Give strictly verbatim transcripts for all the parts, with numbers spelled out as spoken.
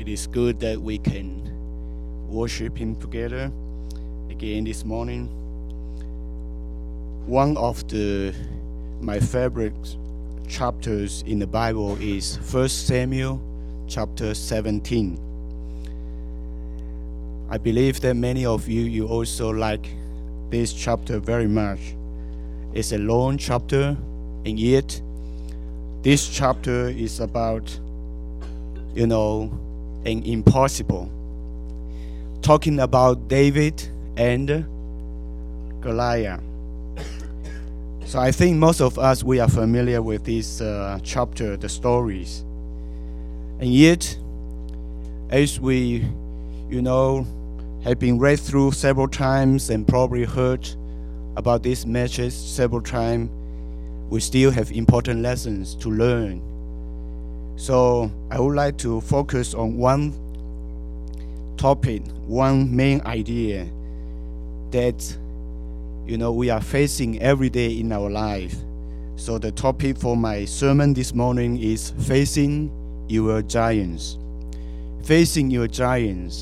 is good that we can worship Him together again this morning. One of the my favorite chapters in the Bible is First Samuel chapter seventeen. I believe that many of you, you also like this chapter very much. It's a long chapter, and yet this chapter is about, you know, an impossible. Talking about David and Goliath. So I think most of us, we are familiar with this uh, chapter, the stories. And yet, as we, you know, have been read through several times and probably heard about this message several times, we still have important lessons to learn. So I would like to focus on one topic, one main idea that, you know, we are facing every day in our life. So the topic for my sermon this morning is facing your giants. Facing your giants.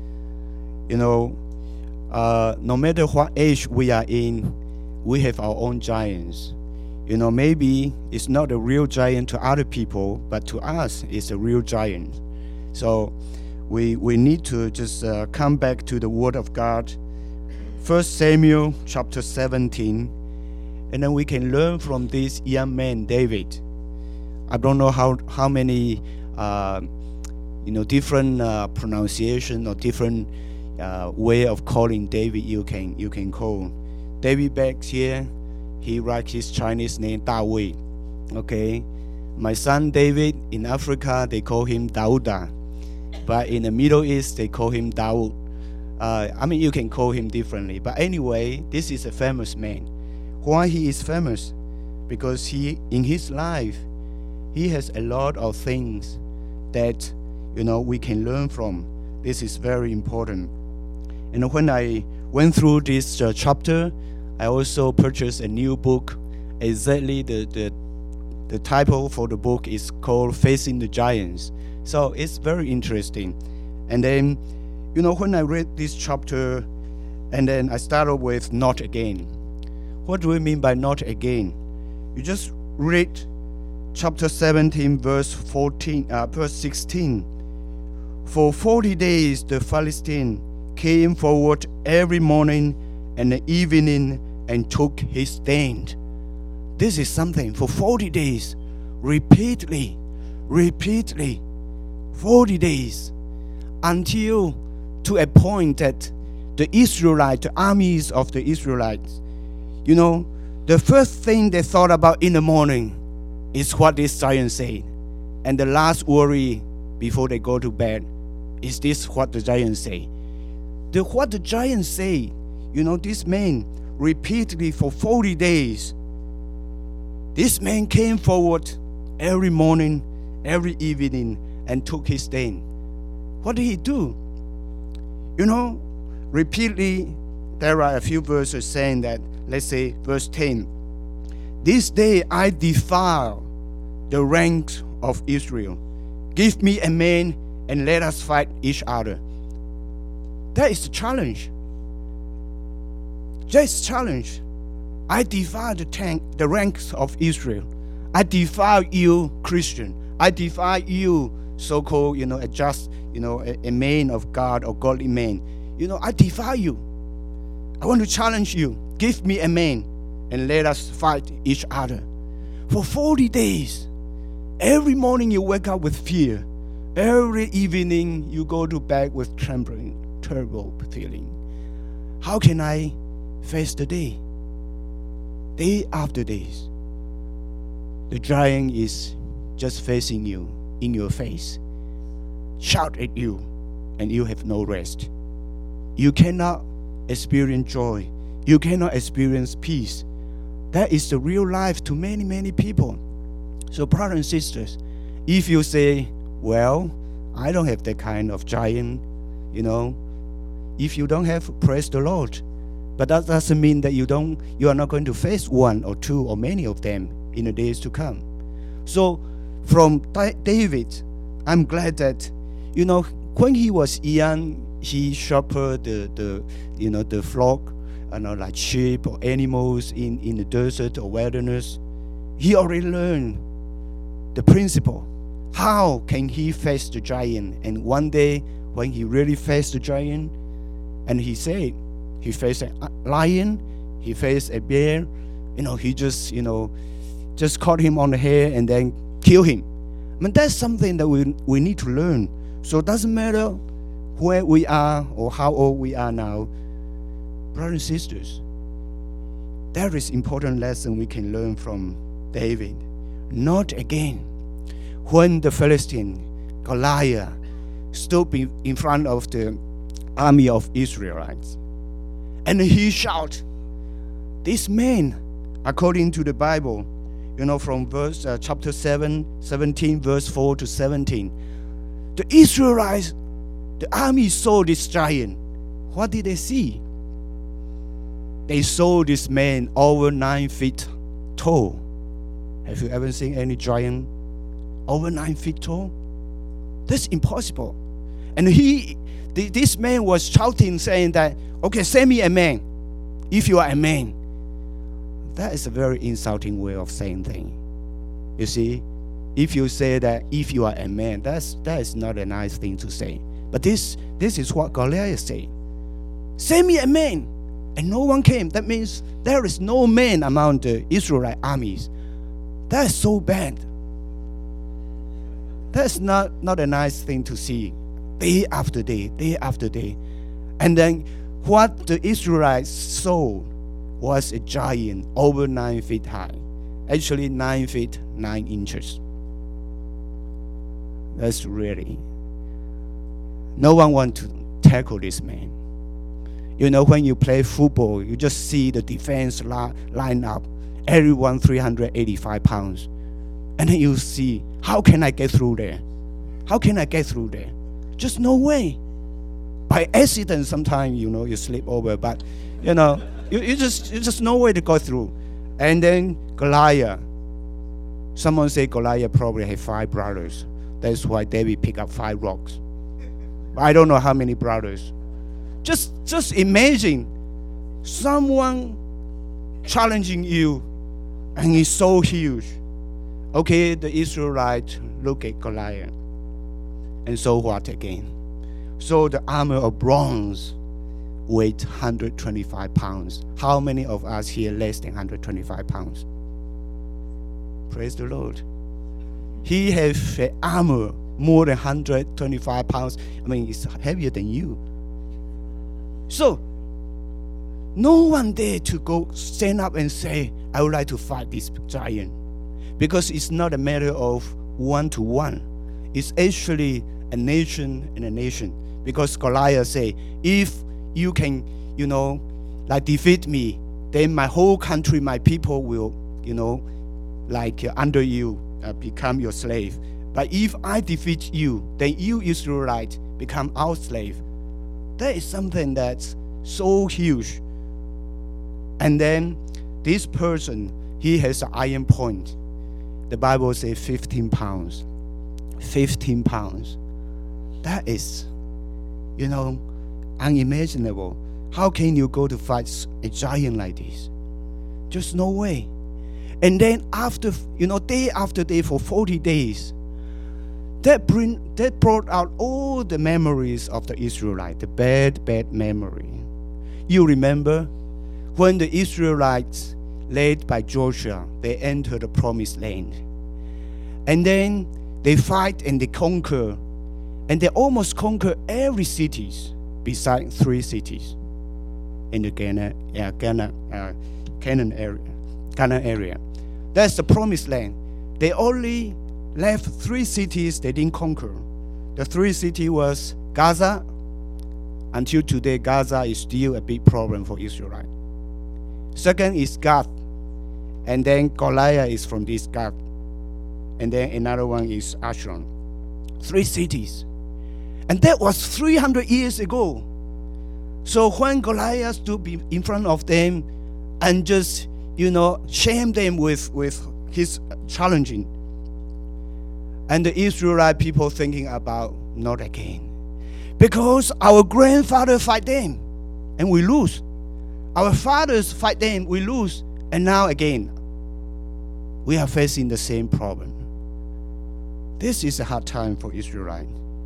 You know, uh, no matter what age we are in, we have our own giants. You know, maybe it's not a real giant to other people, but to us, it's a real giant. So we we need to just uh, come back to the Word of God. First Samuel chapter seventeen, and then we can learn from this young man, David. I don't know how, how many, uh, you know, different uh, pronunciation or different uh, way of calling David you can, you can call. David back here, he writes his Chinese name, Da Wei. Okay? My son David, in Africa, they call him Dauda. But in the Middle East, they call him Daud. Uh, I mean, you can call him differently. But anyway, this is a famous man. Why he is famous? Because he, in his life, he has a lot of things that, you know, we can learn from. This is very important. And when I went through this uh, chapter, I also purchased a new book. Exactly the, the the title for the book is called Facing the Giants. So it's very interesting. And then, you know, when I read this chapter, and then I started with not again. What do we mean by not again? You just read chapter seventeen, verse fourteen, uh, verse sixteen. For forty days the Philistine came forward every morning and evening and took his stand. This is something for forty days, repeatedly, repeatedly, forty days, until to a point that the Israelites, the armies of the Israelites, you know, the first thing they thought about in the morning is what this giant said. And the last worry before they go to bed is this what the giant say. The what the giant say, you know, this man repeatedly for forty days, this man came forward every morning, every evening, and took his stand. What did he do? You know, repeatedly, there are a few verses saying that, let's say, verse ten. This day I defile the ranks of Israel. Give me a man and let us fight each other. That is the challenge. That's the challenge. I defile the, tank, the ranks of Israel. I defile you, Christian. I defile you, so-called, you know, a just, you know, a, a man of God or godly man. You know, I defile you. I want to challenge you. Give me a man and let us fight each other. For forty days, every morning you wake up with fear. Every evening you go to bed with trembling, terrible feeling. How can I face the day? Day after days. The giant is just facing you in your face. Shout at you, and you have no rest. You cannot experience joy. You cannot experience peace. That is the real life to many, many people. So, brothers and sisters, if you say, well, I don't have that kind of giant, you know, if you don't have, praise the Lord. But that doesn't mean that you don't, you are not going to face one or two or many of them in the days to come. So from David, I'm glad that, you know, when he was young, he shepherded the, the you know, the flock, you know, like sheep or animals in, in the desert or wilderness. He already learned the principle. How can he face the giant? And one day, when he really faced the giant, and he said, he faced a lion, he faced a bear, you know, he just, you know, just caught him on the hair and then kill him. I mean, that's something that we we need to learn. So it doesn't matter where we are or how old we are now, brothers and sisters, there is important lesson we can learn from David. Not again. When the Philistine, Goliath, stood in front of the army of Israelites, and he shouted, this man, according to the Bible, you know, from verse uh, chapter seven, seventeen, verse four to seventeen, the Israelites, the army saw this giant. What did they see? They saw this man over nine feet tall. Have you ever seen any giant over nine feet tall? That's impossible. And he, this man was shouting, saying that, okay, send me a man, if you are a man. That is a very insulting way of saying things. You see, if you say that if you are a man, that's that is not a nice thing to say. But this this is what Goliath said. Send me a man. And no one came. That means there is no man among the Israelite armies. That is so bad. That's not, not a nice thing to see. Day after day, day after day. And then what the Israelites saw was a giant over nine feet high. Actually nine feet, nine inches. That's really. No one wants to tackle this man. You know, when you play football, you just see the defense li- line up. Everyone three hundred eighty-five pounds. And then you see, how can I get through there? How can I get through there? Just no way. By accident, sometimes, you know, you slip over, but, you know, you, you just you just no way to go through. And then Goliath. Someone say Goliath probably had five brothers. That's why David picked up five rocks. I don't know how many brothers. Just, just imagine someone challenging you, and he's so huge. Okay, the Israelites look at Goliath, and so what again? So the armor of bronze weight one hundred twenty-five pounds. How many of us here less than one hundred twenty-five pounds? Praise the Lord. He has an armor more than one hundred twenty-five pounds. I mean, it's heavier than you. So, no one dare to go stand up and say, I would like to fight this giant. Because it's not a matter of one to one. It's actually a nation and a nation. Because Goliath say, if you can, you know, like defeat me, then my whole country, my people will, you know, like uh, under you, uh, become your slave. But if I defeat you, then you Israelites become our slave. That is something that's so huge. And then this person, he has an iron point. The Bible says fifteen pounds. fifteen pounds. That is, you know, unimaginable. How can you go to fight a giant like this? Just no way. And then after, you know, day after day for forty days, that bring that brought out all the memories of the Israelites, the bad, bad memory. You remember when the Israelites, led by Joshua, they entered the promised land. And then they fight and they conquer. And they almost conquer every city besides three cities in the Ghana, uh, Ghana, uh, Canaan area. Canaan area. That's the promised land. They only left three cities they didn't conquer. The three cities was Gaza. Until today, Gaza is still a big problem for Israel. Second is Gath. And then Goliath is from this Gath. And then another one is Ashkelon. Three cities. And that was three hundred years ago. So when Goliath stood in front of them and just, you know, shame them with, with his challenging, And the Israelite people thinking about, not again. Because our grandfather fight them, and we lose. Our fathers fight them, we lose. And now again, we are facing the same problem. This is a hard time for Israelite.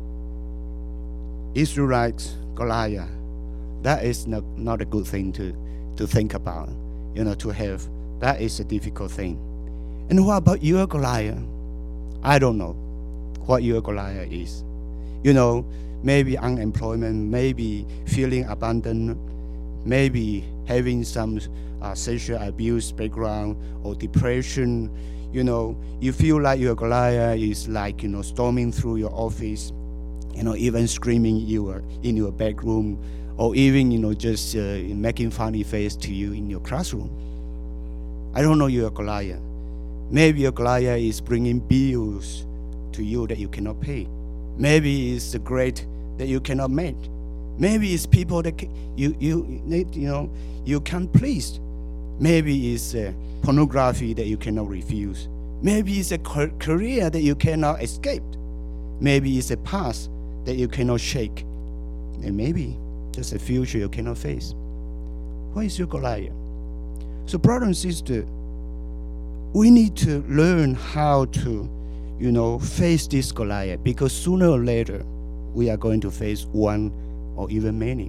Israelites, Goliath, that is not, not a good thing to, to think about, you know, to have. That is a difficult thing. And what about your Goliath? I don't know what your Goliath is. You know, maybe unemployment, maybe feeling abandoned, maybe having some uh, sexual abuse background or depression. You know, you feel like your Goliath is like, you know, storming through your office, you know, even screaming you are in your bedroom, or even, you know, just uh, making funny face to you in your classroom. I don't know your Goliath. Maybe your Goliath is bringing bills to you that you cannot pay. Maybe it's the grade that you cannot make. Maybe it's people that you you need, you know, you can't please. Maybe it's uh, pornography that you cannot refuse. Maybe it's a career that you cannot escape. Maybe it's a past that you cannot shake. And maybe just a future you cannot face. What is your Goliath? So, brother and sister, we need to learn how to, you know, face this Goliath, because sooner or later we are going to face one or even many.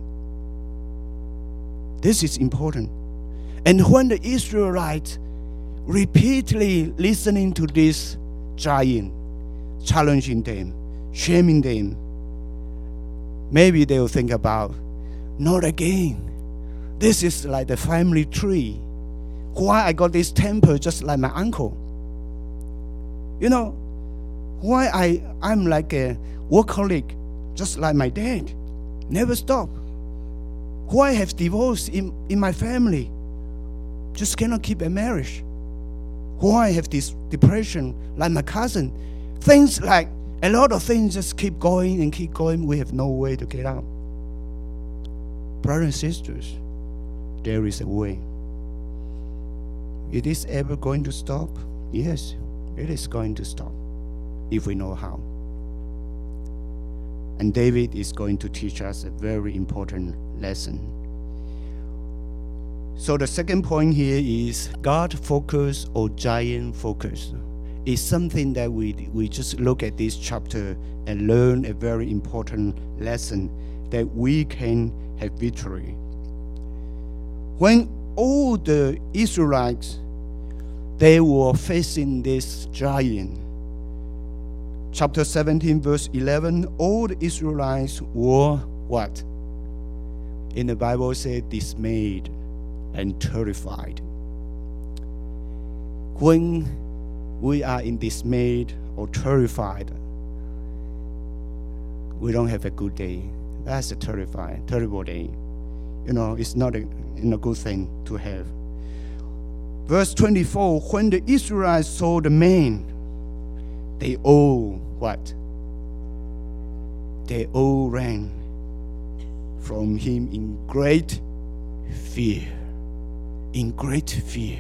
This is important. And when the Israelites repeatedly listening to this giant, challenging them, shaming them, maybe they will think about, not again. This is like the family tree. Why I got this temper just like my uncle? You know, why I, I'm like a workaholic just like my dad? Never stop. Why I have divorce in, in my family? Just cannot keep a marriage. Why I have this depression like my cousin? Things like, a lot of things just keep going and keep going. We have no way to get out. Brothers and sisters, there is a way. Is this ever going to stop? Yes, it is going to stop if we know how. And David is going to teach us a very important lesson. So the second point here is God focus or giant focus. It's something that we, we just look at this chapter and learn a very important lesson that we can have victory. When all the Israelites, they were facing this giant. Chapter seventeen, verse eleven, all the Israelites were what? In the Bible said dismayed and terrified. When we are in dismayed or terrified, we don't have a good day. That's a terrified, terrible day. You know, it's not a, a good thing to have. Verse twenty-four, when the Israelites saw the man, they all what? They all ran from him in great fear. In great fear.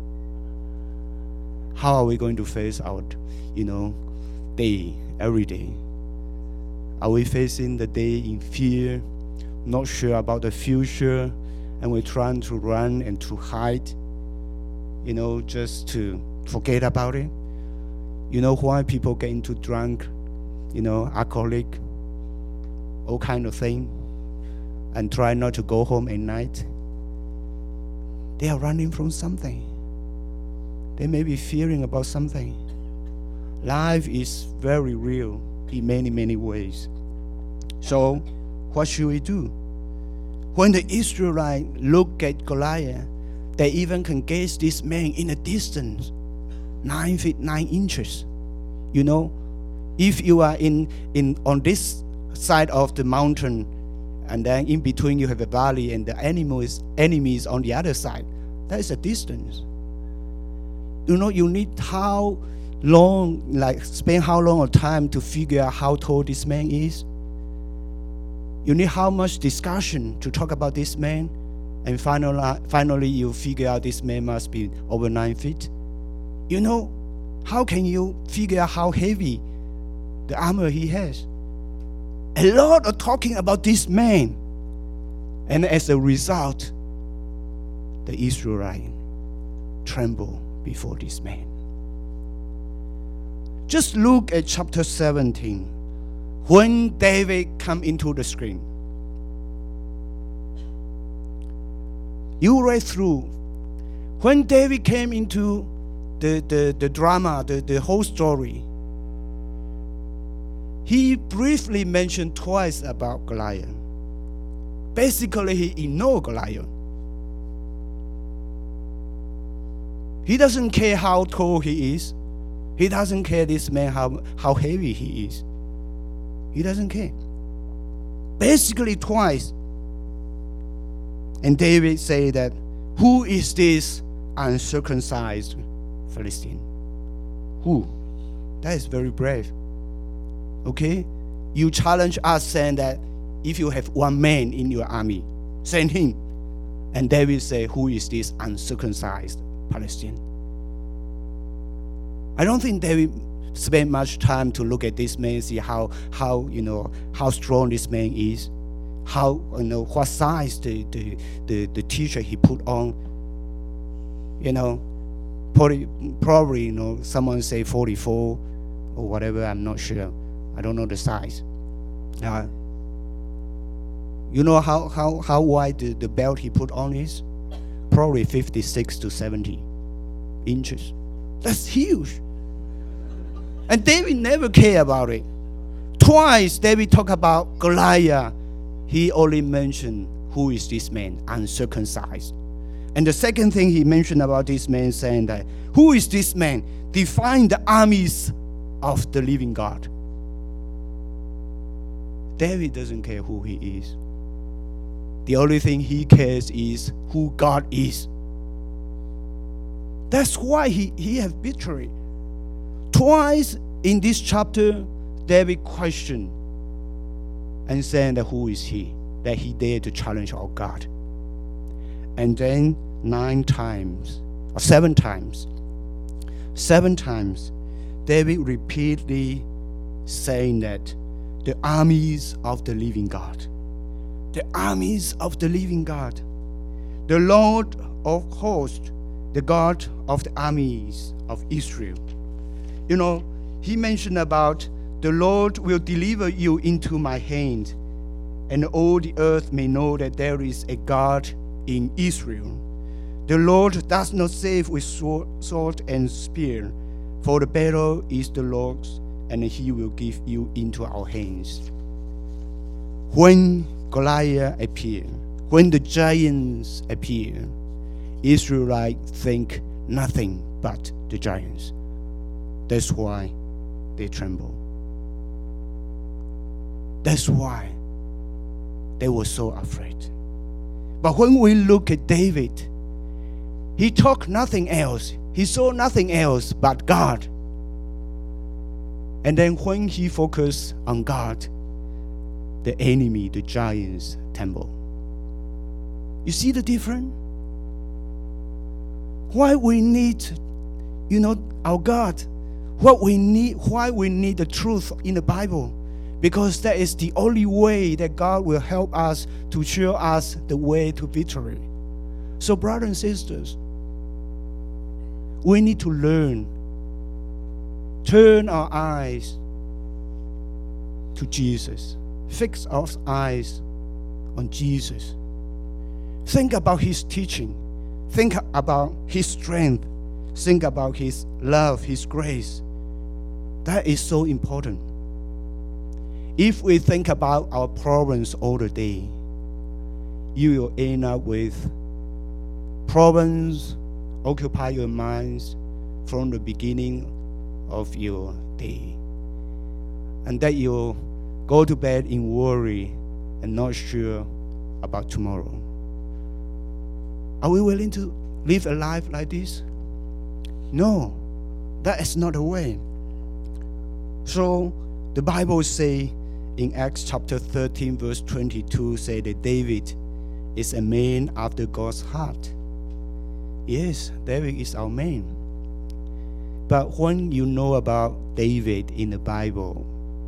How are we going to face our, you know, day, every day? Are we facing the day in fear, not sure about the future, and we're trying to run and to hide, you know, just to forget about it? You know why people get into drunk, you know, alcoholic, all kind of thing, and try not to go home at night? They are running from something. They may be fearing about something. Life is very real in many, many ways. So, what should we do? When the Israelites look at Goliath, they even can gaze this man in a distance, nine feet nine inches. You know, if you are in, in on this side of the mountain, and then in between you have a valley, and the enemy is, enemy is on the other side, that is a distance. You know, you need how long, like spend how long of time to figure out how tall this man is. You need how much discussion to talk about this man, and finally, finally you figure out this man must be over nine feet. You know, how can you figure out how heavy the armor he has. A lot of talking about this man. And as a result, the Israelites tremble before this man. Just look at chapter seventeen. When David come into the screen. You read through. When David came into the, the, the drama, the, the whole story, he briefly mentioned twice about Goliath. Basically, he ignored Goliath. He doesn't care how tall he is. He doesn't care this man how, how heavy he is. He doesn't care. Basically twice. And David said that, who is this uncircumcised Philistine? Who? That is very brave. Okay? You challenge us saying that if you have one man in your army, send him. And David said, who is this uncircumcised Palestinian? I don't think David spent much time to look at this man, see how, how you know, how strong this man is, how, you know, what size the, the, the, the t-shirt he put on. You know, probably, probably, you know, someone say forty-four or whatever, I'm not sure. I don't know the size. Uh, you know how, how, how wide the, the belt he put on is? Probably fifty-six to seventy inches. That's huge. And David never cared about it. Twice David talked about Goliath. He only mentioned, who is this man, uncircumcised. And the second thing he mentioned about this man, saying that, who is this man, defying the armies of the living God? David doesn't care who he is. The only thing he cares is who God is. That's why he, he has victory. Twice in this chapter, David questioned and saying that who is he, that he dared to challenge our God. And then nine times, or seven times, seven times, David repeatedly saying that the armies of the living God, the armies of the living God, the Lord of hosts, the God of the armies of Israel. You know, he mentioned about the Lord will deliver you into my hand, and all the earth may know that there is a God in Israel. The Lord does not save with sword and spear, for the battle is the Lord's, and he will give you into our hands. When Goliath appeared, when the giants appear, Israelites think nothing but the giants. That's why they tremble. That's why they were so afraid. But when we look at David, he talked nothing else. He saw nothing else but God. And then when he focused on God, the enemy, the giants, tremble. You see the difference? Why we need, you know, our God. What we need, why we need the truth in the Bible. Because that is the only way that God will help us to show us the way to victory. So brothers and sisters, we need to learn. Turn our eyes to Jesus. Fix our eyes on Jesus. Think about his teaching. Think about his strength. Think about his love, his grace. That is so important. If we think about our problems all the day, you will end up with problems occupy your minds from the beginning of your day. And that you'll go to bed in worry and not sure about tomorrow. Are we willing to live a life like this? No, that is not the way. So the Bible say in Acts chapter thirteen verse twenty-two say that David is a man after God's heart. Yes, David is our man. But when you know about David in the Bible,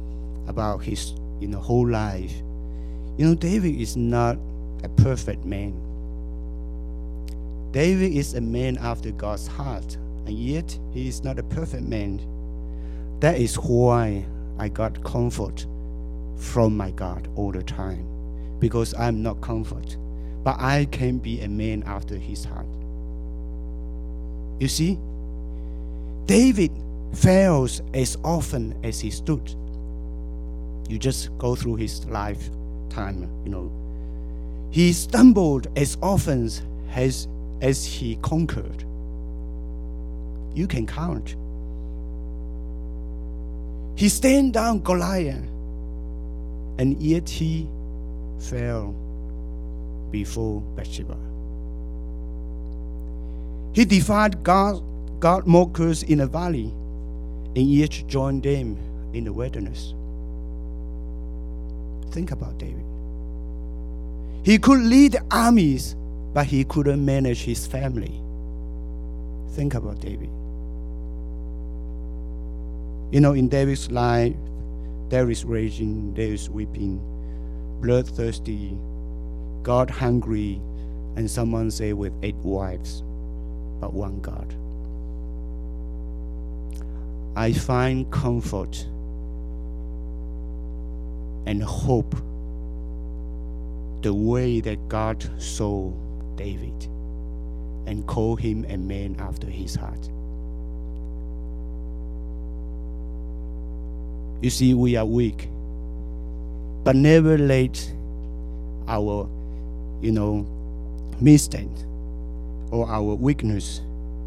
about his you know whole life. You know, David is not a perfect man. David is a man after God's heart, and yet he is not a perfect man. That is why I got comfort from my God all the time, because I'm not comfort, but I can be a man after his heart. You see, David fails as often as he stood. You just go through his lifetime, you know. He stumbled as often as, as he conquered. You can count. He stand down Goliath, and yet he fell before Bathsheba. He defied God, God mockers in a valley, and yet joined them in the wilderness. Think about David. He could lead armies, but he couldn't manage his family. Think about David. You know, in David's life, there is raging, there is weeping, bloodthirsty, God hungry, and someone say with eight wives, but one God. I find comfort and hope the way that God saw David and called him a man after his heart. You see, we are weak, but never let our, you know, mistake or our weakness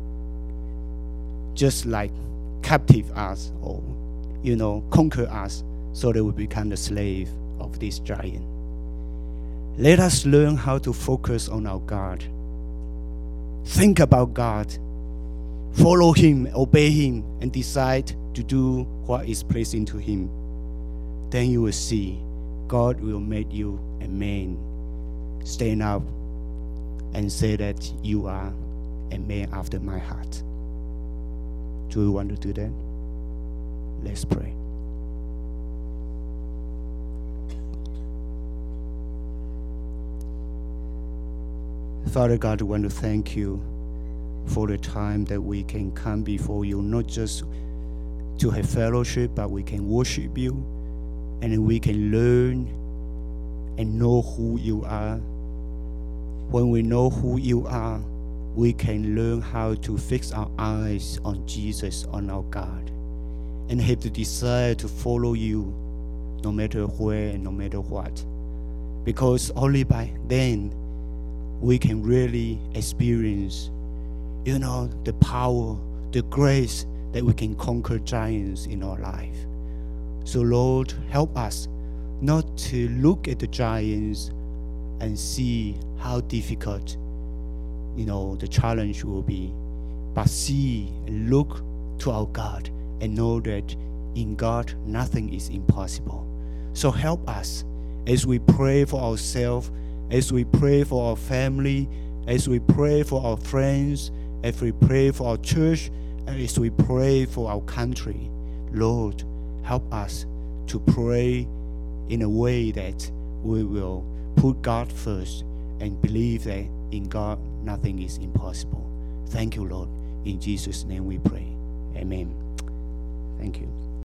just like captive us or, you know, conquer us so that we become the slave of this giant. Let us learn how to focus on our God. Think about God. Follow Him, obey Him, and decide to do what is pleasing to Him. Then you will see God will make you a man. Stand up and say that you are a man after my heart. Do you want to do that? Let's pray. Father God, I want to thank you for the time that we can come before you, not just to have fellowship, but we can worship you, and we can learn and know who you are. When we know who you are, we can learn how to fix our eyes on Jesus, on our God, and have the desire to follow you no matter where and no matter what. Because only by then we can really experience, you know, the power, the grace that we can conquer giants in our life. So Lord, help us not to look at the giants and see how difficult, you know, the challenge will be, but see and look to our God and know that in God nothing is impossible. So help us as we pray for ourselves, as we pray for our family, as we pray for our friends, as we pray for our church, and as we pray for our country. Lord, help us to pray in a way that we will put God first and believe that in God nothing is impossible. Thank you, Lord. In Jesus' name we pray. Amen. Thank you.